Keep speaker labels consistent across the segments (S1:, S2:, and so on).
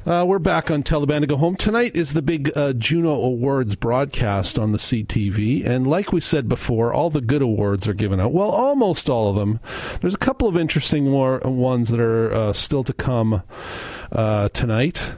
S1: We're back on Tell the Band to Go Home. Tonight is the big Juno Awards broadcast on the CTV. And like we said before, all the good awards are given out. Well, almost all of them. There's a couple of interesting ones that are still to come tonight.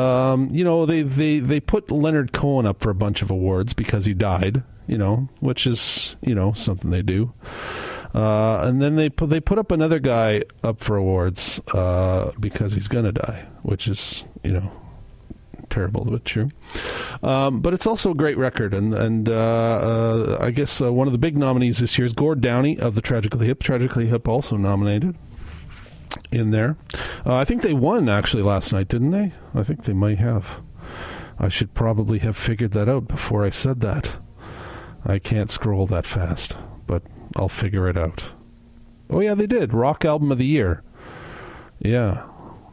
S1: They put Leonard Cohen up for a bunch of awards because he died, which is, something they do. And then they put up another guy up for awards because he's going to die, which is, terrible but true. But it's also a great record. And I guess one of the big nominees this year is Gord Downie of the Tragically Hip. Tragically Hip also nominated in there. I think they won, actually, last night, didn't they? I think they might have. I should probably have figured that out before I said that. I can't scroll that fast, but I'll figure it out. Oh, yeah, they did. Rock Album of the Year. Yeah.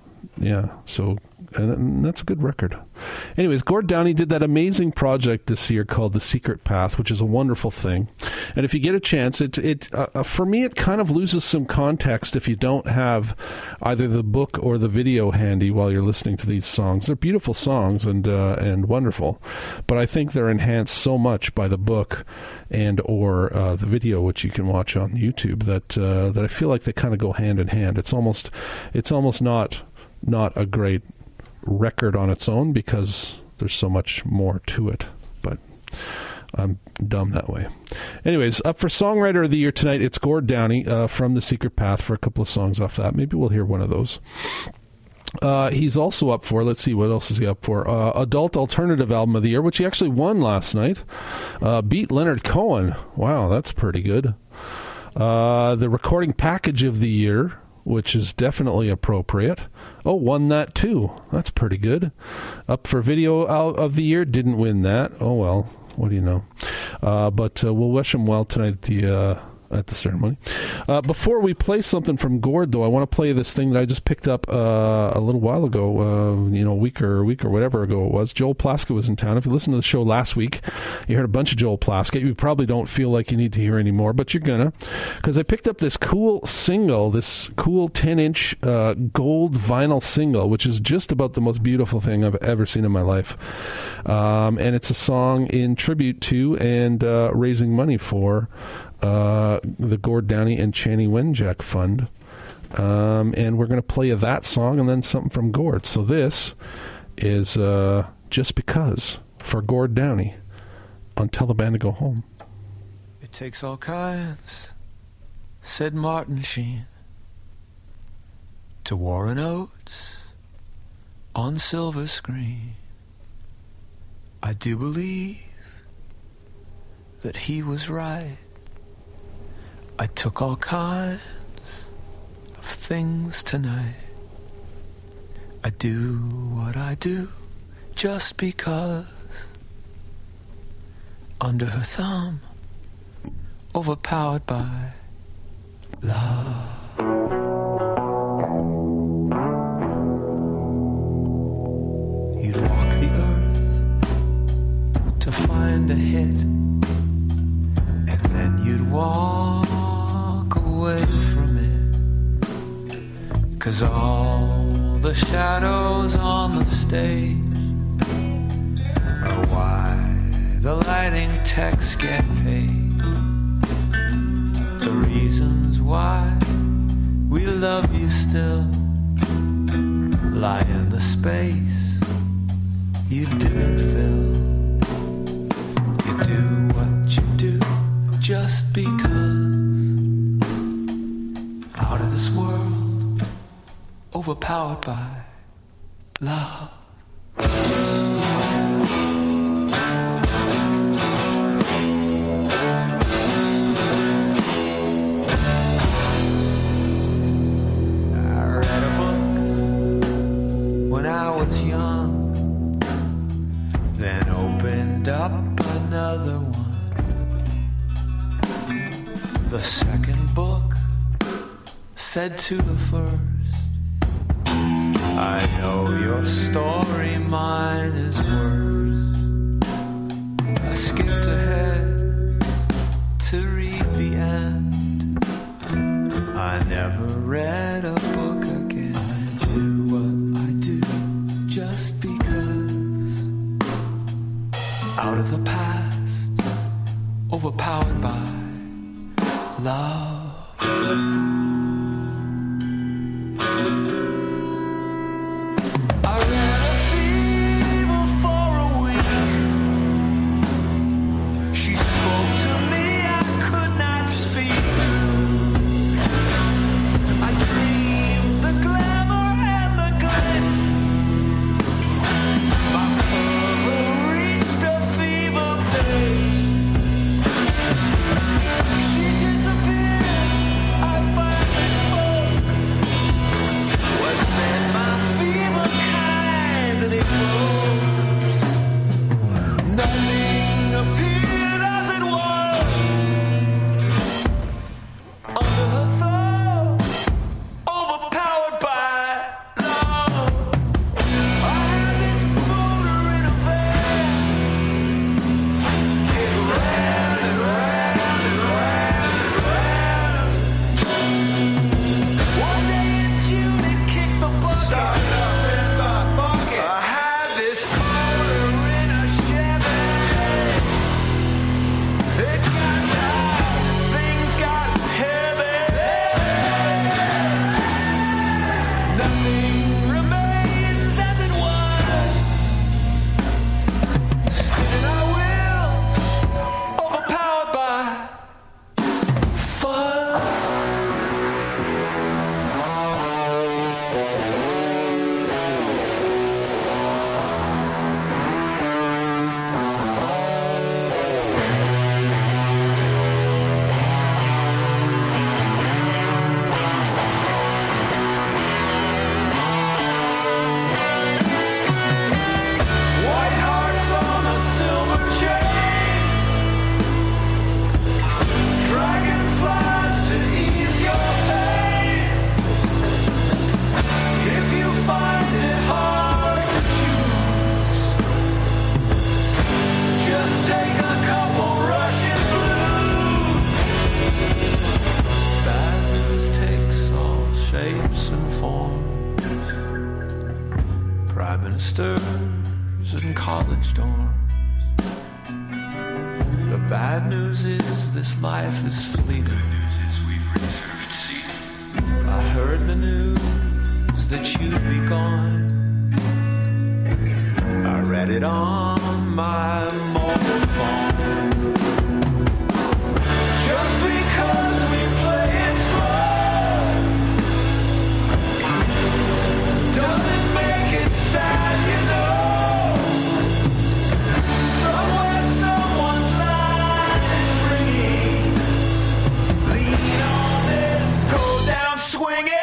S1: So, and that's a good record. Anyways, Gord Downie did that amazing project this year called The Secret Path, which is a wonderful thing. And if you get a chance, for me, it kind of loses some context if you don't have either the book or the video handy while you're listening to these songs. They're beautiful songs and wonderful, but I think they're enhanced so much by the book and or the video, which you can watch on YouTube, that I feel like they kind of go hand in hand. It's almost not a great record on its own because there's so much more to it, but I'm dumb that way. Anyways, up for Songwriter of the Year tonight, it's Gord Downie from The Secret Path for a couple of songs off that. Maybe we'll hear one of those. He's also up for, let's see, what else is he up for? Adult Alternative Album of the Year, which he actually won last night. Beat Leonard Cohen. Wow, that's pretty good. The Recording Package of the Year, which is definitely appropriate. Oh, won that too. That's pretty good. Up for Video of the Year, didn't win that. Oh, well, what do you know? But we'll wish him well tonight at the ceremony. Before we play something from Gord, though, I want to play this thing that I just picked up a little while ago, a week or whatever ago it was. Joel Plaskett was in town. If you listened to the show last week, you heard a bunch of Joel Plaskett. You probably don't feel like you need to hear any more, but you're gonna, because I picked up this cool single, this cool 10-inch gold vinyl single, which is just about the most beautiful thing I've ever seen in my life. And it's a song in tribute to and raising money for the Gord Downie and Chanie Wenjack Fund. And we're going to play that song and then something from Gord. So this is Just Because for Gord Downie on Tell the Band to Go Home.
S2: It takes all kinds, said Martin Sheen, to Warren Oates on silver screen. I do believe that he was right. I took all kinds of things tonight. I do what I do just because. Under her thumb, overpowered by love. You'd walk the earth to find a hit, and then you'd walk away from it, 'cause all the shadows on the stage are why the lighting techs get paid. The reasons why we love you still lie in the space you didn't fill. You do what you do just because. Out of this world, overpowered by love. I read a book when I was young, then opened up another one. The second book said to the first, I know your story, mine is worse. I skipped ahead to read the end. I never read a book again. I do what I do just because. Out of the past, overpowered by love. I ran a fever for a week. She spoke to me, I could not speak. I dreamed the glamour and the glitz. My fervor reached a fever pitch. She disappeared, I finally spoke. Was then my fever kindly broke. Nothing appeared as it was. Under her thumb, overpowered by love. I had this motor in a van. It ran and ran and ran and ran. One day in June it kicked the bucket. I had this motor in a Chevy. It got tight, things got heavy. Nothing remains as it was. Spinning our wheels, overpowered by fuzz. White hearts on a silver chain. Dragonflies to ease your pain. If you find it hard to choose, just take a couple Russian blues. Bad news takes all shapes and forms. Prime ministers and college dorms. The bad news is this life is fleeting. I heard the news that you'd be gone. I read it on my mobile phone. Just because we play it slow doesn't make it sad, you know. Somewhere someone's line is ringing. Lean on it, go down swinging.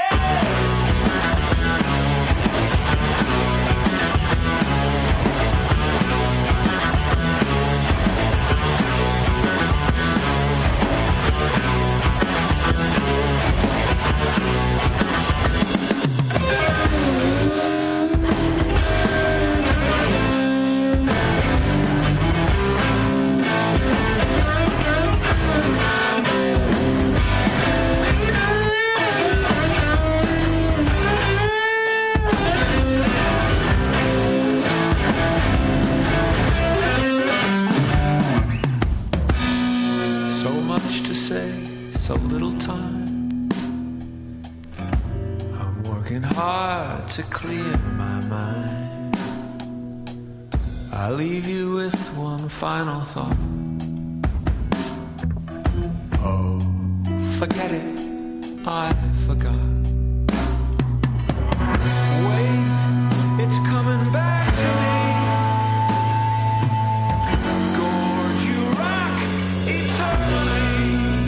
S2: So much to say, so little time. I'm working hard to clear my mind. I leave you with one final thought. Oh, forget it, I forgot. Wait, it's coming back to me. Gorge, you rock eternally.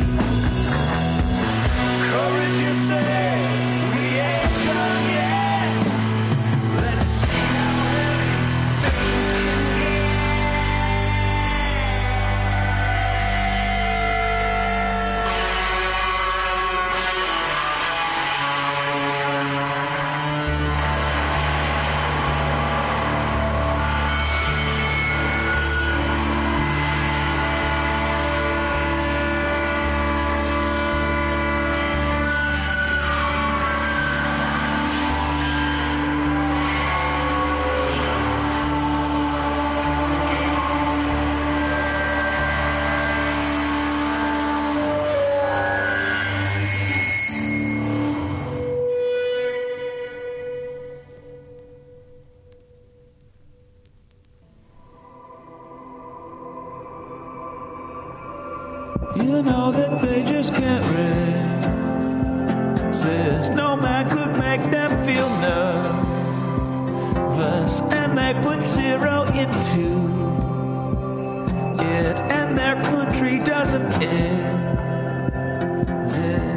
S2: Courage, you say, we ain't done yet. Let's see how many things can get. You know that they just can't resist. No man could make them feel nervous, and they put zero into it, and their country doesn't exist.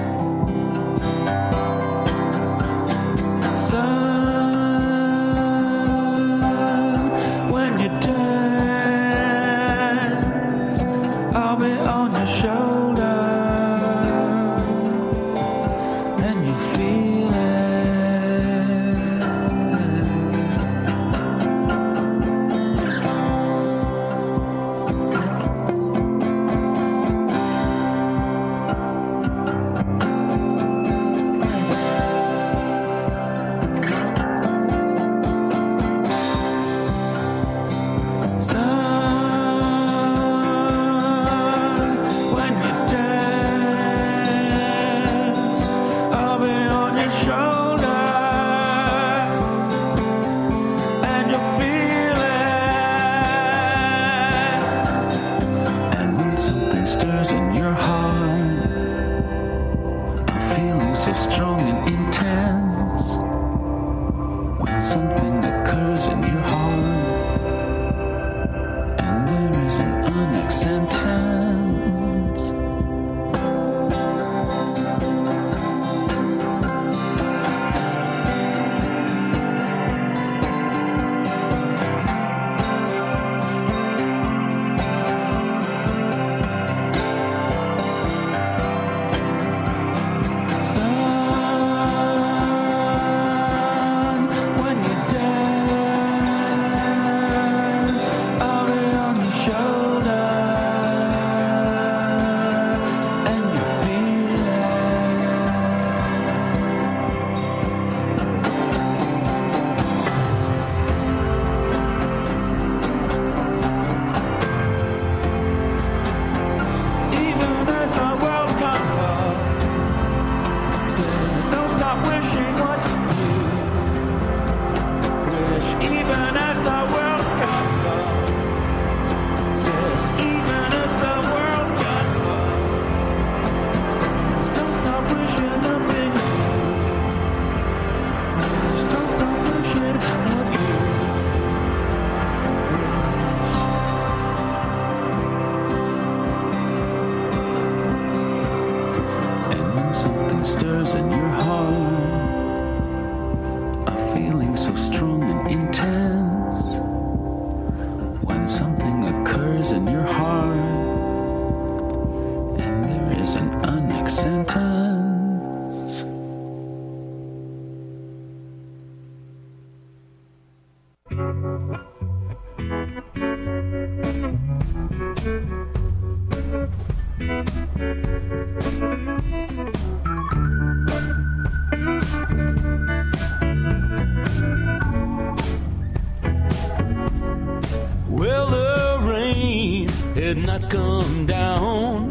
S3: Had not come down,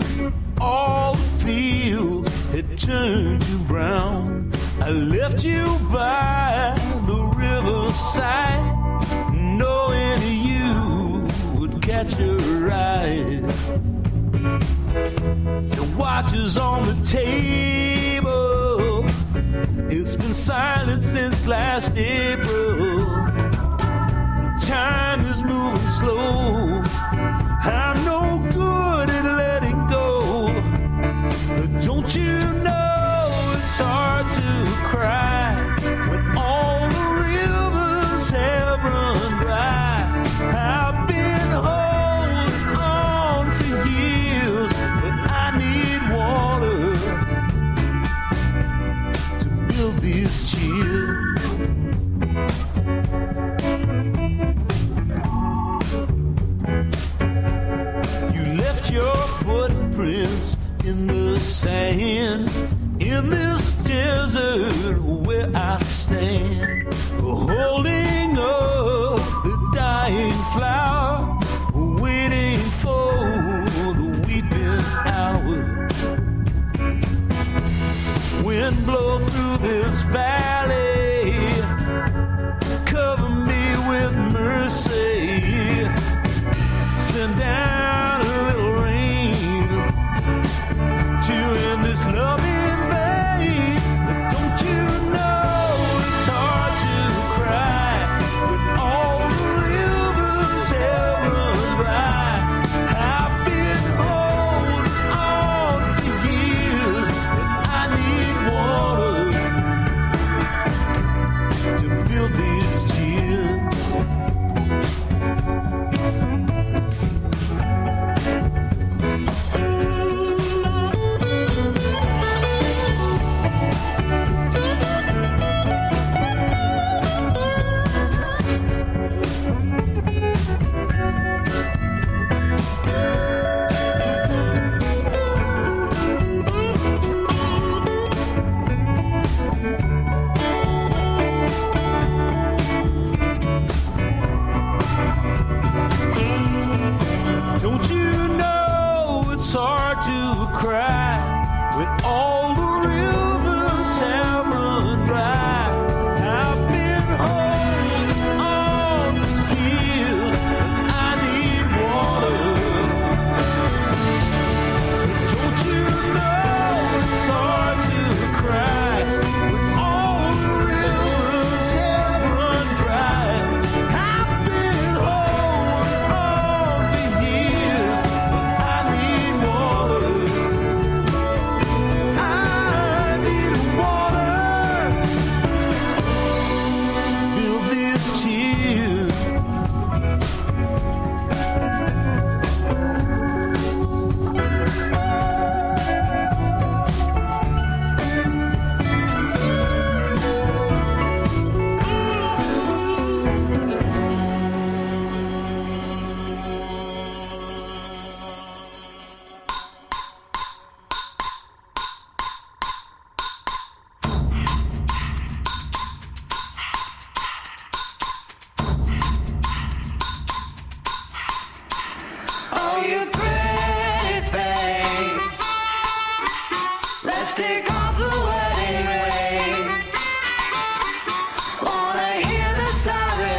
S3: all the fields had turned to brown. I left you by the riverside, knowing you would catch a ride. The watch is on the table, it's been silent since last April. Time is moving slow, I'm no good at letting go. But don't you know it's hard to cry when all the rivers have run dry. I've been holding on for years, but I need water to build these cheers.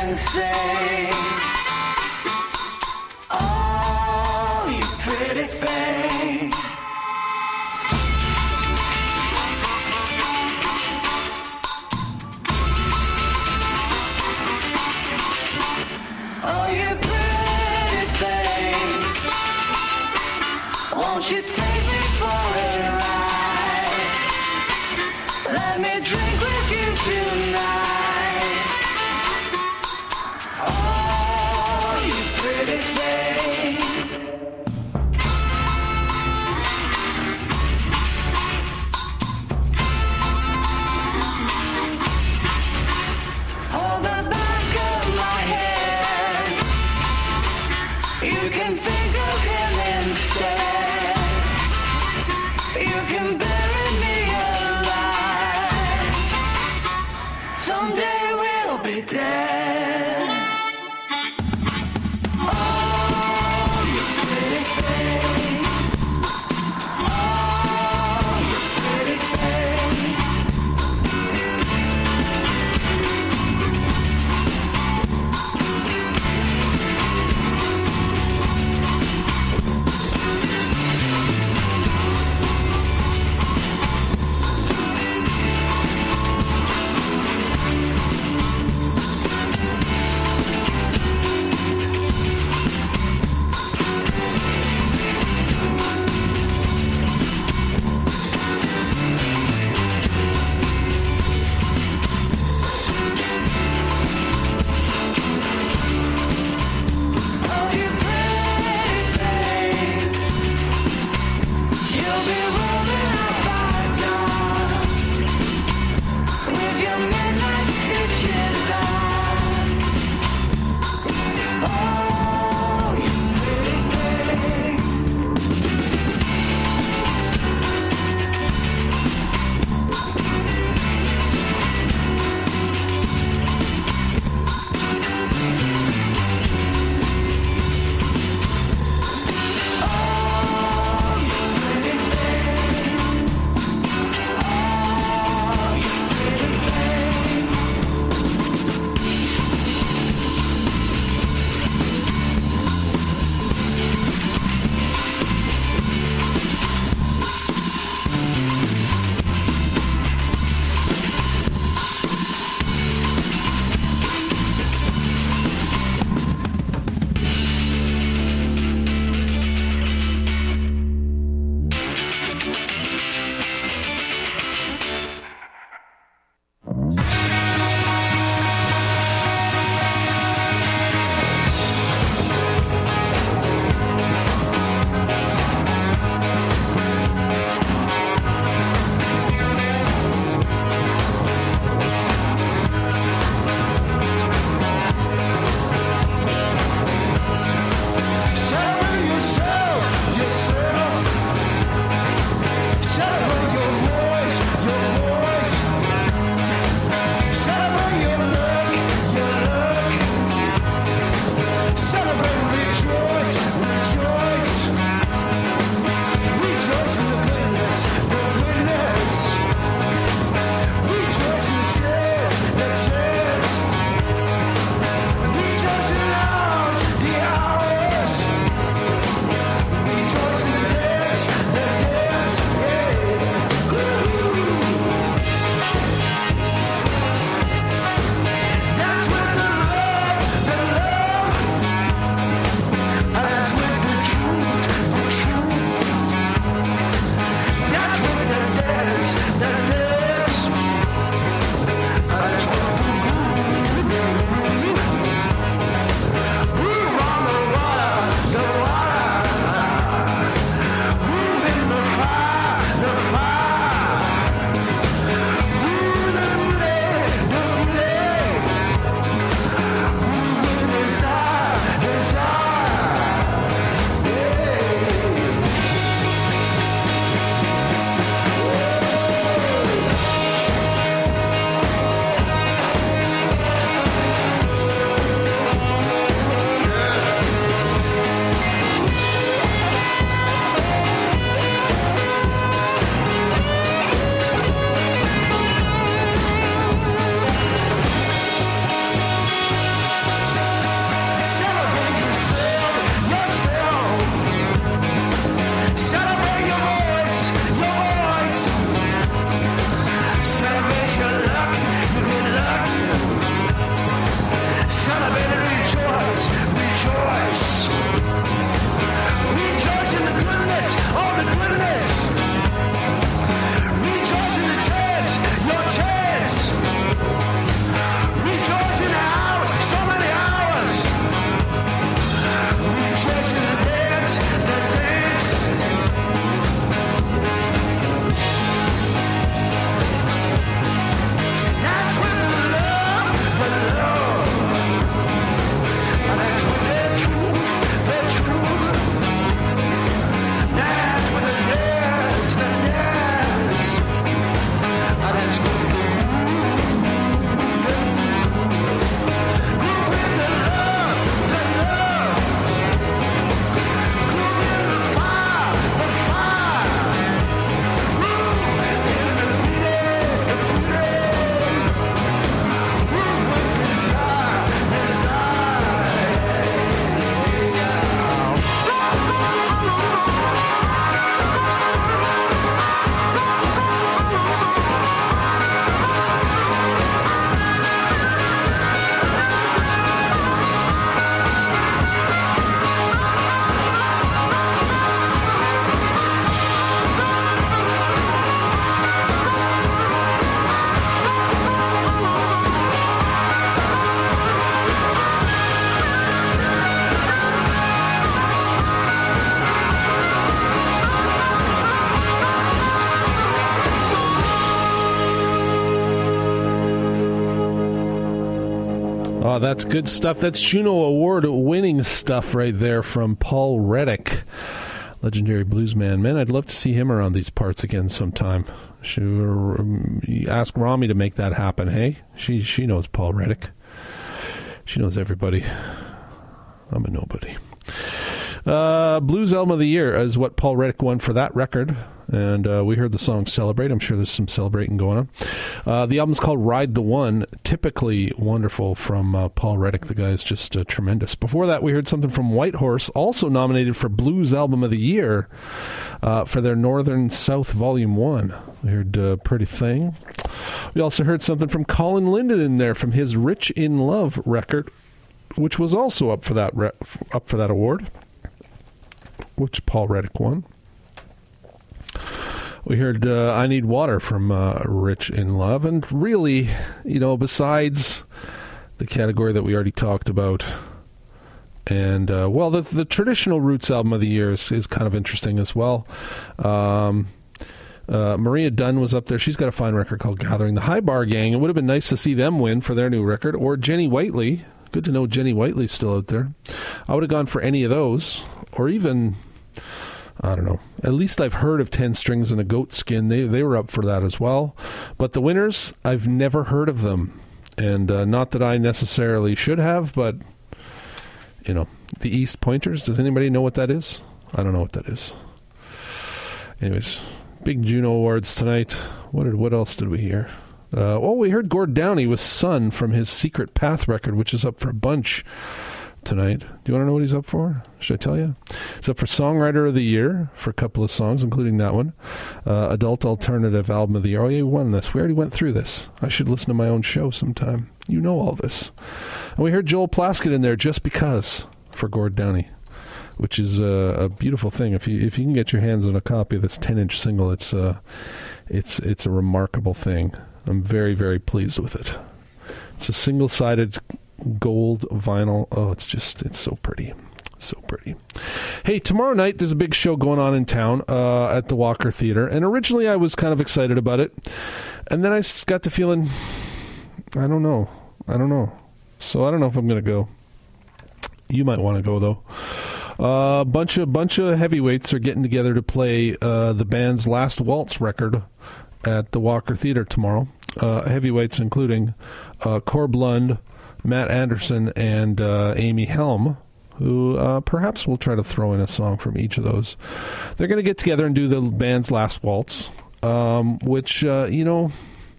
S2: and say, oh, you pretty thing. Oh, you pretty thing. Won't you take me for a ride? Let me drink with you tonight. Oh,
S1: That's good stuff. That's Juno Award-winning stuff right there from Paul Reddick, legendary bluesman. Man, I'd love to see him around these parts again sometime. Should ask Rami to make that happen, hey? She knows Paul Reddick. She knows everybody. I'm a nobody. Blues Album of the Year is what Paul Reddick won for that record. And we heard the song Celebrate. I'm sure there's some celebrating going on. The album's called Ride the One. Typically wonderful from Paul Reddick. The guy is just tremendous. Before that, we heard something from Whitehorse, also nominated for Blues Album of the Year for their Northern South Volume 1. We heard Pretty Thing. We also heard something from Colin Linden in there from his Rich in Love record, which was also up for that award, which Paul Reddick won. We heard I Need Water from Rich in Love. And really, besides the category that we already talked about, and, the traditional Roots Album of the Year is kind of interesting as well. Maria Dunn was up there. She's got a fine record called Gathering. The High Bar Gang, it would have been nice to see them win for their new record. Or Jenny Whiteley. Good to know Jenny Whiteley's still out there. I would have gone for any of those. Or even... I don't know. At least I've heard of 10 Strings and a Goat Skin. They were up for that as well. But the winners, I've never heard of them. And not that I necessarily should have, but, the East Pointers, does anybody know what that is? I don't know what that is. Anyways, big Juno Awards tonight. What else did we hear? We heard Gord Downie with Sun from his Secret Path record, which is up for a bunch tonight. Do you want to know what he's up for? Should I tell you? He's up for Songwriter of the Year for a couple of songs, including that one. Adult Alternative Album of the Year. Oh, yeah, we won this. We already went through this. I should listen to my own show sometime. You know all this. And we heard Joel Plaskett in there, Just Because, for Gord Downie, which is a beautiful thing. If you can get your hands on a copy of this 10-inch single, it's a remarkable thing. I'm very, very pleased with it. It's a single-sided gold vinyl. Oh, it's so pretty. So pretty. Hey, tomorrow night there's a big show going on in town at the Walker Theatre. And originally I was kind of excited about it. And then I got the feeling, I don't know. So I don't know if I'm going to go. You might want to go, though. A bunch of heavyweights are getting together to play the band's Last Waltz record at the Walker Theatre tomorrow. Heavyweights including Corb Lund, Matt Anderson, and Amy Helm, who perhaps we'll try to throw in a song from each of those. They're going to get together and do the band's Last Waltz, which, I don't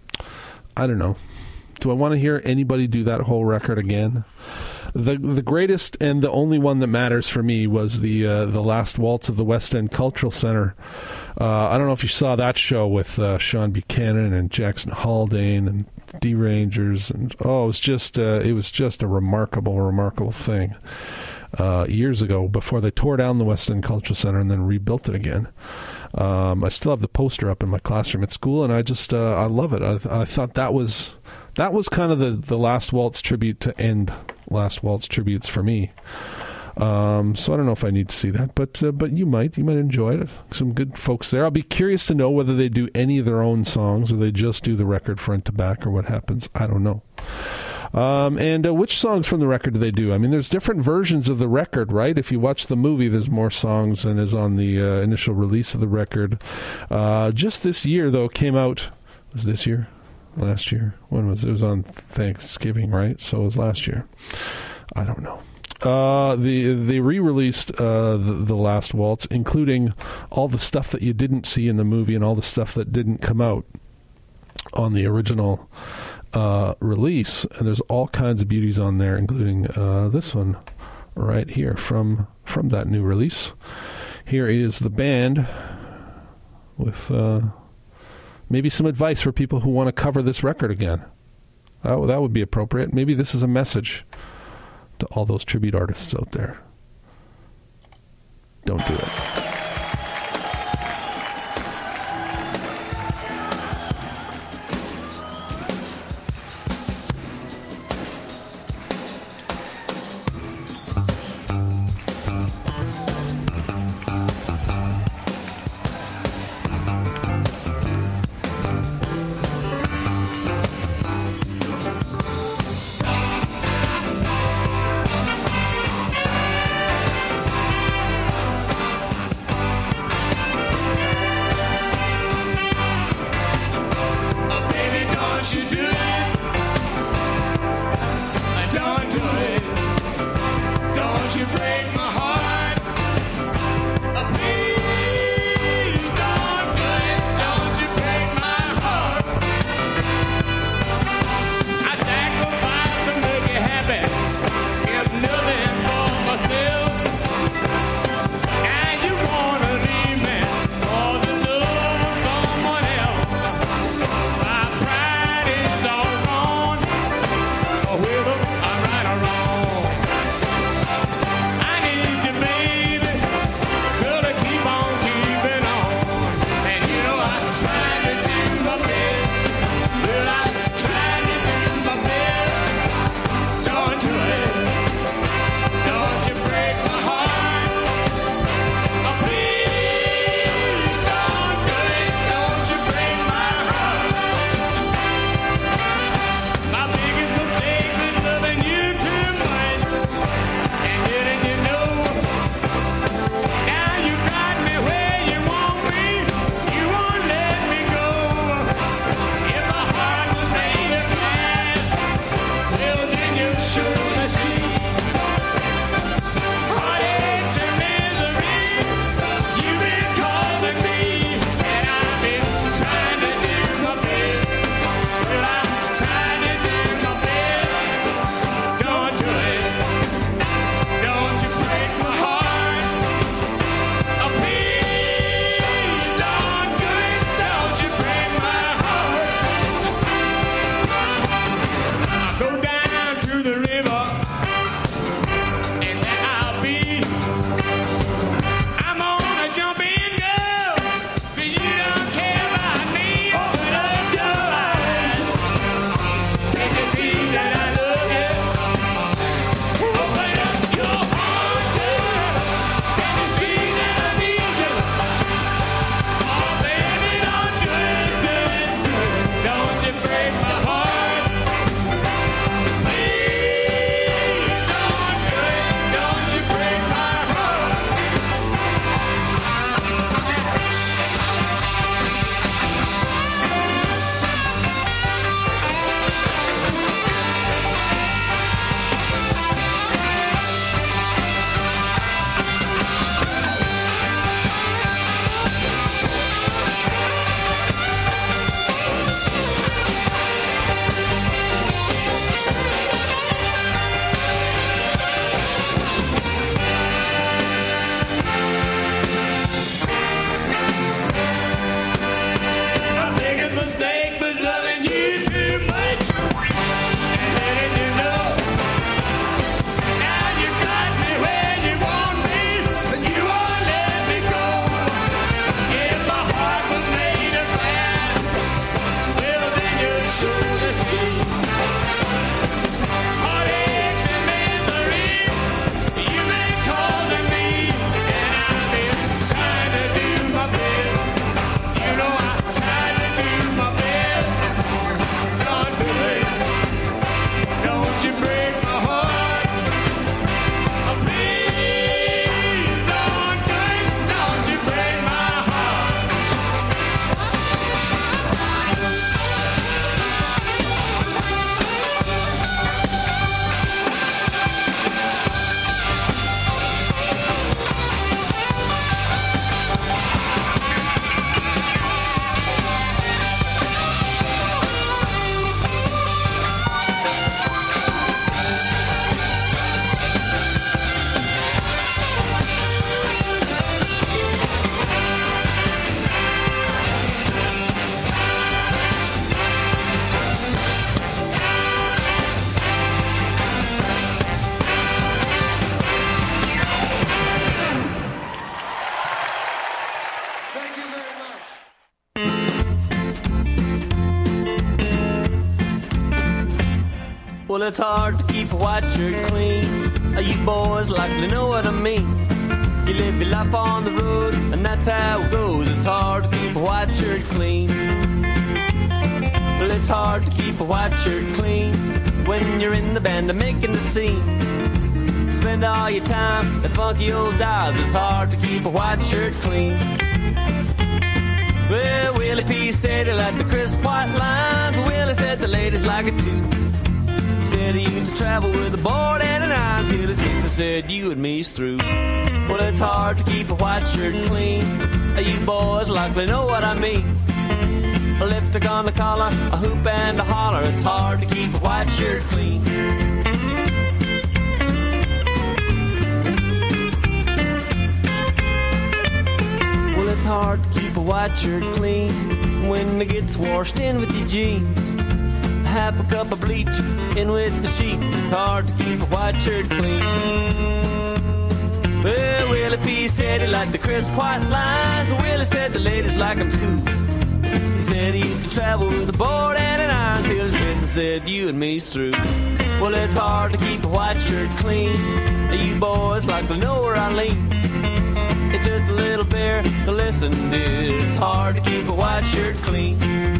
S1: know. Do I want to hear anybody do that whole record again? The greatest and the only one that matters for me was the Last Waltz of the West End Cultural Center. I don't know if you saw that show with Sean Buchanan and Jackson Haldane and D-Rangers, and it was just a remarkable thing. Years ago, before they tore down the West End Cultural Center and then rebuilt it again. I still have the poster up in my classroom at school, and I just I love it. I thought that was kind of the Last Waltz tribute to end Last Waltz tributes for me. So I don't know if I need to see that, but you might enjoy it. Some good folks there. I'll be curious to know whether they do any of their own songs or they just do the record front to back or what happens. I don't know. And which songs from the record do they do? I mean, there's different versions of the record, right? If you watch the movie, there's more songs than is on the initial release of the record. Just this year, though, came out. Was this year? Last year? When was it? It was on Thanksgiving, right? So it was last year. I don't know. They re-released the Last Waltz, including all the stuff that you didn't see in the movie and all the stuff that didn't come out on the original release. And there's all kinds of beauties on there, including this one right here from that new release. Here is the band with maybe some advice for people who want to cover this record again. That would be appropriate. Maybe this is a message to all those tribute artists out there. Don't do it.
S4: it's hard to keep a white shirt clean. You boys likely know what I mean. You live your life on the road, and that's how it goes. It's hard to keep a white shirt clean. Well, it's hard to keep a white shirt clean when you're in the band and making the scene. Spend all your time at funky old dives. It's hard to keep a white shirt clean. Well, Willie P said he liked the crisp white lines. Willie said the ladies like it too. He said he used to travel with a board and an iron till his sister said you and me's through. Well, it's hard to keep a white shirt clean. You boys likely know what I mean. A lipstick on the collar, a hoop and a holler. It's hard to keep a white shirt clean. Well, it's hard to keep a white shirt clean when it gets washed in with your jeans. Half a cup of bleach in with the sheets. It's hard to keep a white shirt clean. Well, Willie P said he liked the crisp white lines. Willie said the ladies like them too. He said he used to travel with a board and an iron till his missus said you and me's through. Well, it's hard to keep a white shirt clean. You boys likely know where I lean. It's just a little bear to listen to. It's hard to keep a white shirt clean.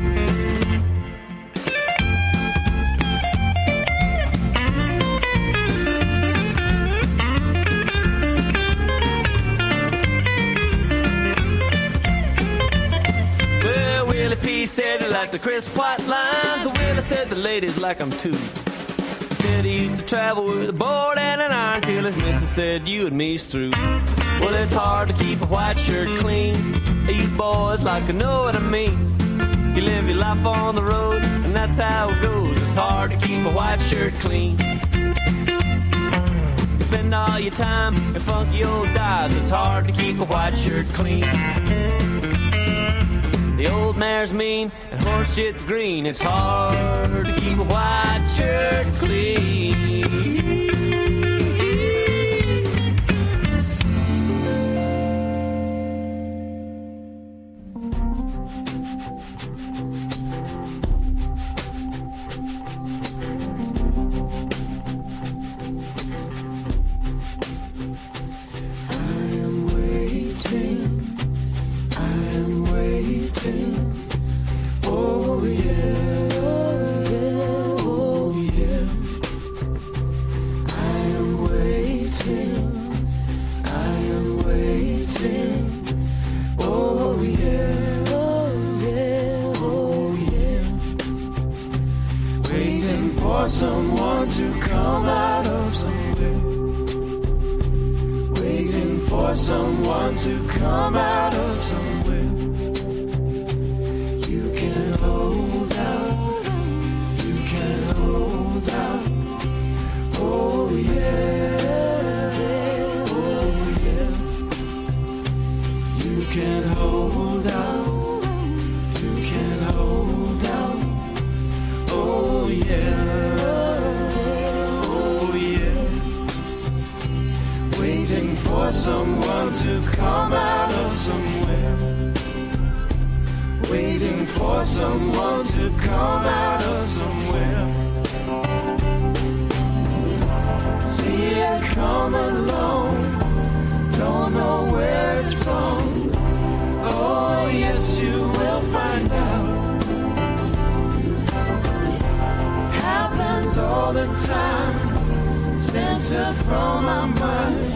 S4: Well, Willie P said he liked the crisp white lines. Willie said the ladies like them too. He said he used to travel with a board and an iron till his missus said you and me's through. Well, it's hard to keep a white shirt clean. You boys like to know what I mean. You live your life on the road, and that's how it goes. It's hard to keep a white shirt clean. You spend all your time in funky old dives. It's hard to keep a white shirt clean. The old mare's mean and horse shit's green. It's hard to keep a white shirt clean.
S2: Someone to come out of somewhere. Waiting for someone to come out of somewhere. You can hold out. You can hold out. Oh yeah. Oh yeah. You can hold out. You can hold out. Oh yeah. For someone to come out of somewhere. Waiting for someone to come out of somewhere. See it come along. Don't know where it's from. Oh yes, you will find out. Happens all the time. Censored from my mind.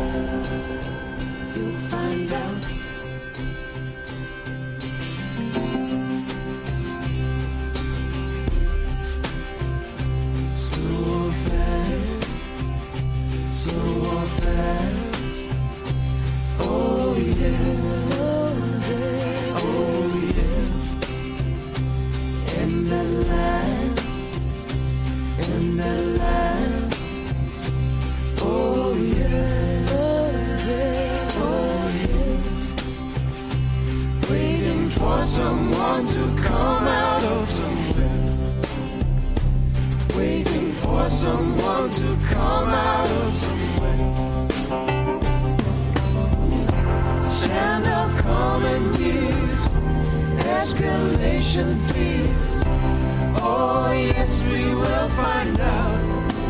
S2: Someone to come out of somewhere. Waiting for someone to come out of somewhere. Stand up, common years, escalation fears. Oh, yes, we will find out.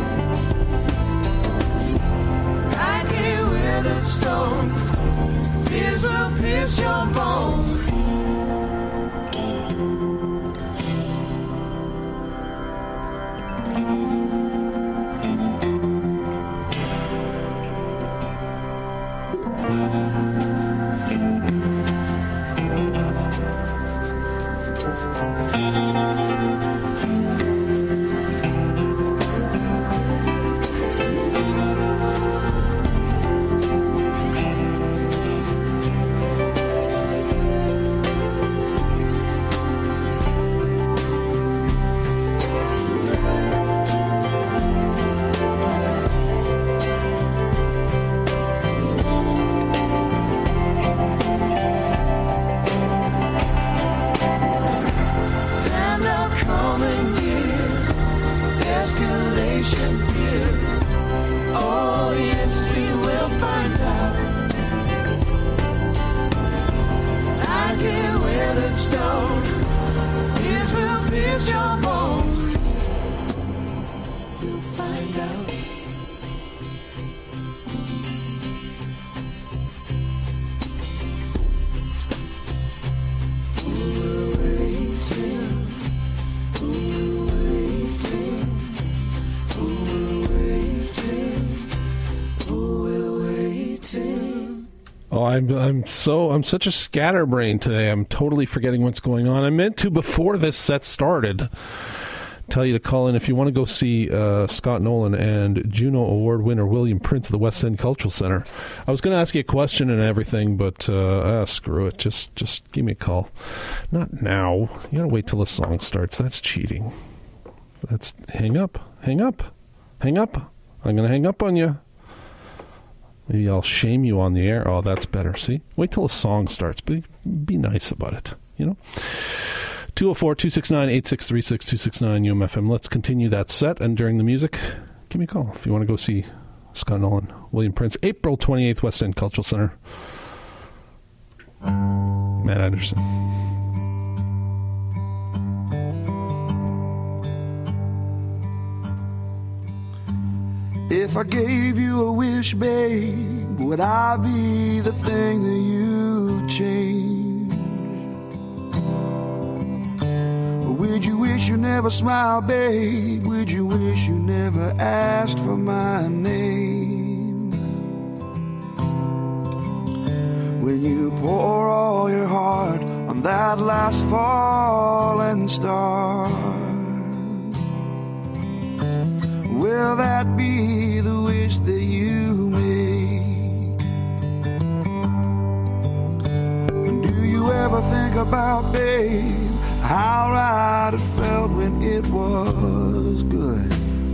S2: Right here with a stone, fears will pierce your bones.
S1: I'm such a scatterbrain today. I'm totally forgetting what's going on. I meant to, before this set started, tell you to call in if you want to go see Scott Nolan and Juno Award winner William Prince at the West End Cultural Center. I was going to ask you a question and everything, but screw it. Just give me a call. Not now. You got to wait till the song starts. That's cheating. That's hang up. I'm going to hang up on you. Maybe I'll shame you on the air. Oh, that's better. See? Wait till a song starts. Be nice about it, you know? 204-269-8636, 269 UMFM. Let's continue that set. And during the music, give me a call if you want to go see Scott Nolan, William Prince, April 28th, West End Cultural Center. Matt Anderson.
S5: If I gave you a wish, babe, would I be the thing that you change? Or would you wish you never smiled, babe? Would you wish you never asked for my name? When you pour all your heart on that last fallen star, will that be the wish that you make? And do you ever think about, babe, how right it felt when it was good?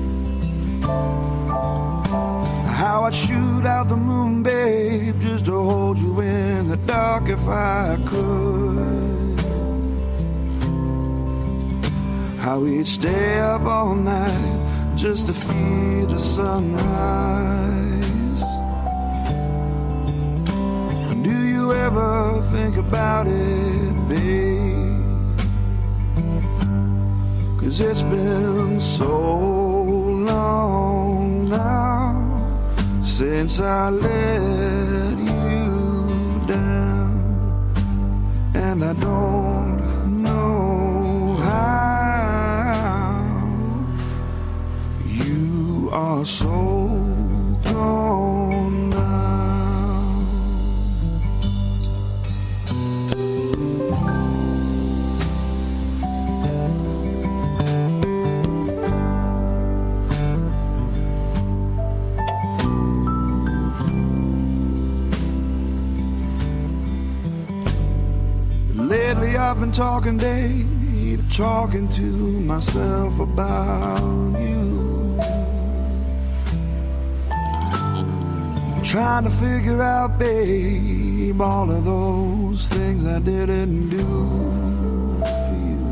S5: How I'd shoot out the moon, babe, just to hold you in the dark if I could. How we'd stay up all night just to feel the sunrise. And do you ever think about it, babe? 'Cause it's been so long now since I let you down, and I don't know how. You are so gone now. Lately I've been talking, babe, talking to myself about you. Trying to figure out, babe, all of those things I didn't do for you.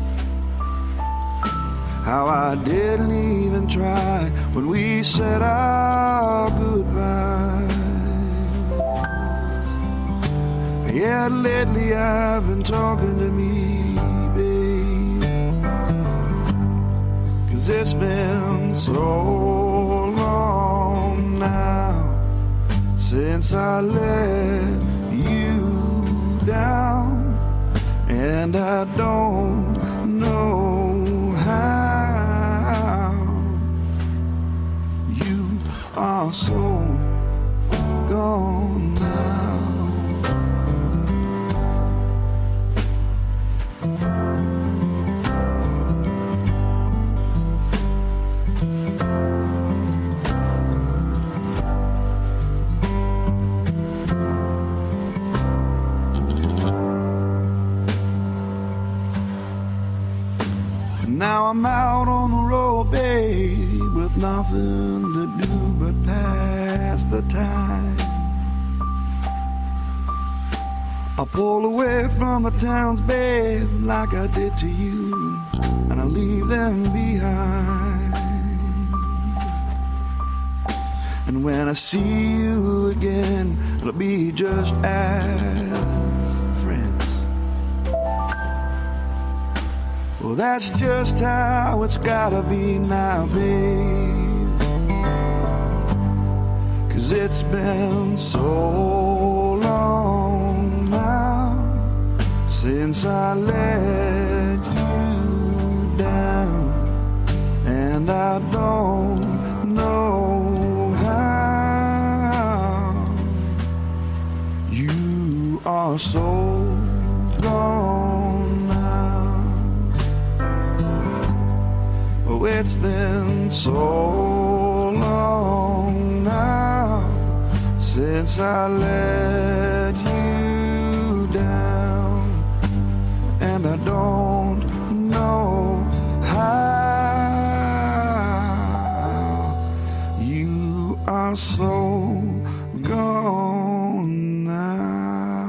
S5: How I didn't even try when we said our goodbyes. Yet lately I've been talking to me, babe, 'cause it's been so long now since I let you down, and I don't know how. You are so gone now. Now I'm out on the road, babe, with nothing to do but pass the time. I pull away from the towns, babe, like I did to you, and I leave them behind. And when I see you again, it'll be just as friends. Well, that's just how it's gotta be now, babe, 'cause it's been so long now since I let you down, and I don't know how. You are so gone now. Oh, it's been so long now since I let you down, and I don't know how. You are so gone now.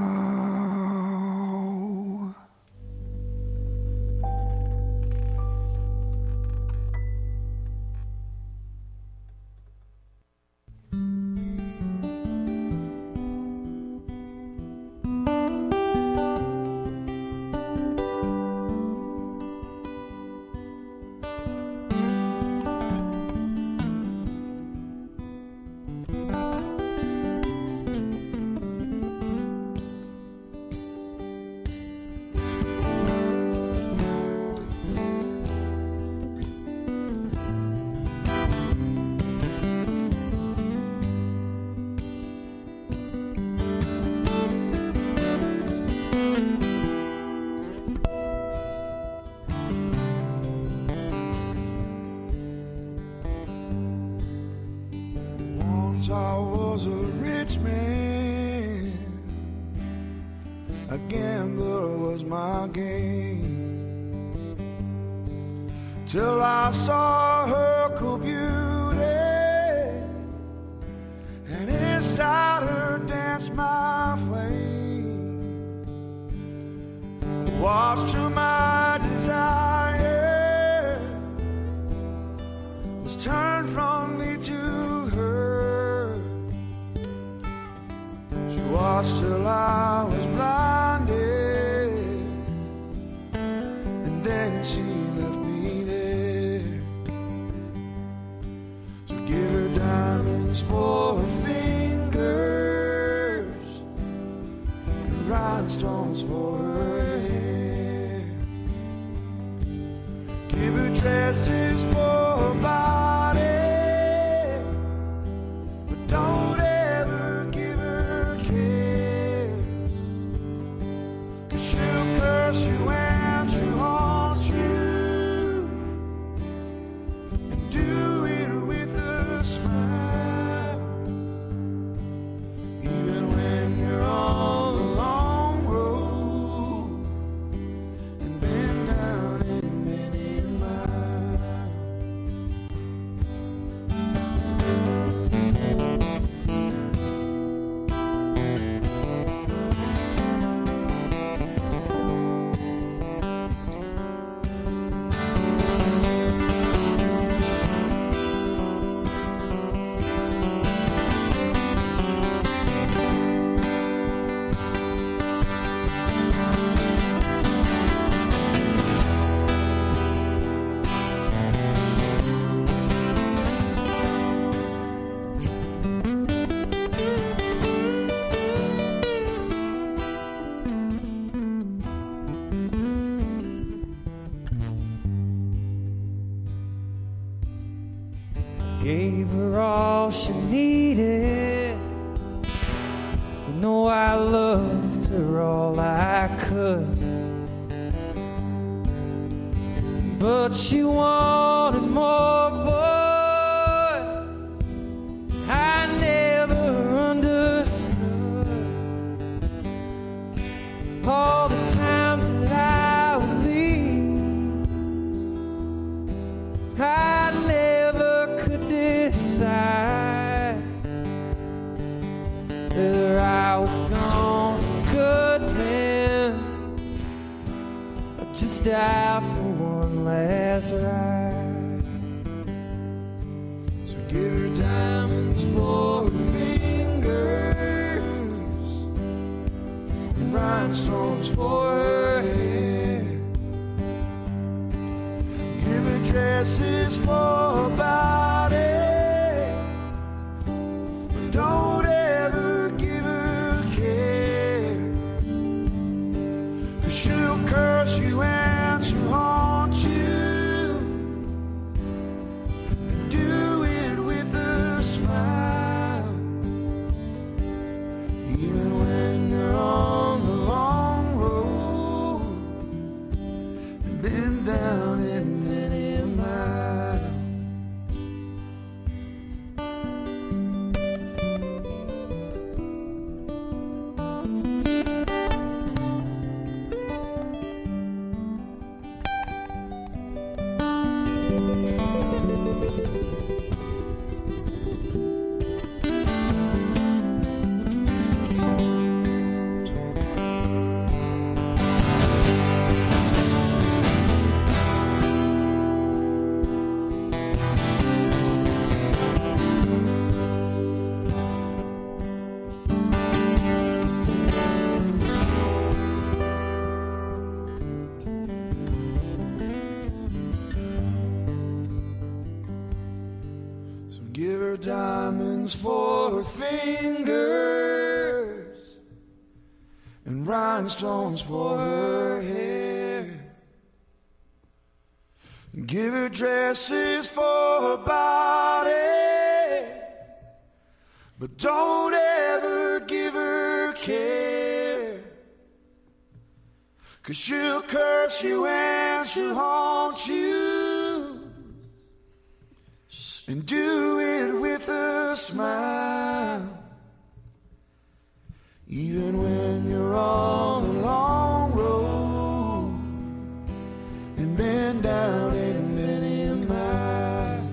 S5: I was a rich man, a gambler was my game, till I saw her cool beauty, and inside her danced my flame. Watched her, my desire was turned from me to her. She watched till I was blinded, and then she left me there. So give her diamonds for her fingers and rhinestones for her hair. Give her dresses for her body, but don't ever give her care, 'cause she'll curse you and she'll haunt you, and do it with a smile. Even when you're on the long road and been down in many miles.
S6: needed. You know I loved her all I could, but she wanted more boys. I never understood all the times that I would leave. I never could decide whether I was gone for good then, or just out for one last ride.
S5: So give her diamonds for her fingers and rhinestones for her hair. Give her dresses for her body, but don't ever give her care, 'cause she'll curse you and she'll haunt you, and do it with a smile, even when you're on the long road and been down in many a mile. Give her diamonds for her fingers and rhinestones for her hair. Give her dresses for her body, but don't ever give her care, 'cause she'll curse you and she'll haunt you, and do it with a smile, even when you're on the long road and been down in many a mile,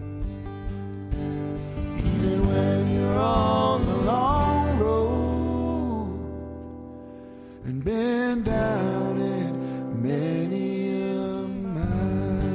S5: even when you're on the long road and been down in many a mile.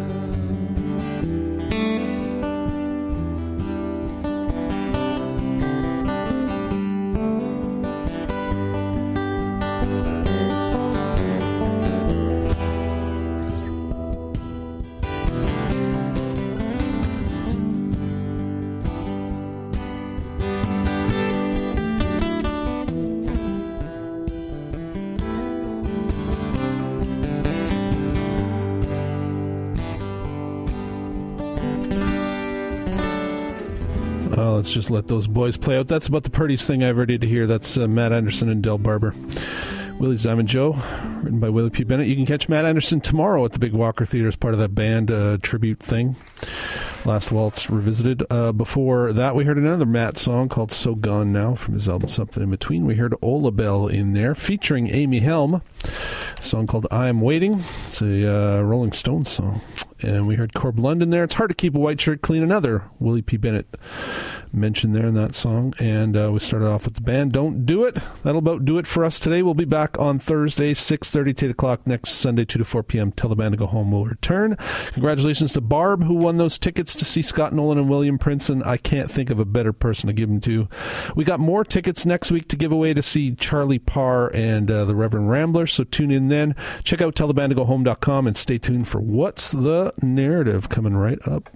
S1: Let's just let those boys play out. That's about the prettiest thing I ever did to hear. That's Matt Anderson and Del Barber. Willie's Diamond Joe, written by Willie P. Bennett. You can catch Matt Anderson tomorrow at the Big Walker Theater as part of that band tribute thing. Last Waltz Revisited. Before that, we heard another Matt song called So Gone Now from his album Something in Between. We heard Ola Bell in there, featuring Amy Helm. A song called I Am Waiting. It's a Rolling Stones song. And we heard Corb London there. It's hard to keep a white shirt clean. Another Willie P. Bennett mentioned there in that song. And we started off with the band Don't Do It. That'll about do it for us today. We'll be back on Thursday, 6:30 to 8 o'clock. Next Sunday, 2 to 4 p.m. Tell the Band to Go Home will return. Congratulations to Barb, who won those tickets to see Scott Nolan and William Princeton. I can't think of a better person to give them to. We got more tickets next week to give away to see Charlie Parr and the Reverend Ramblers, so tune in then. Check out tellthebandtogohome.com and stay tuned for What's the Narrative coming right up.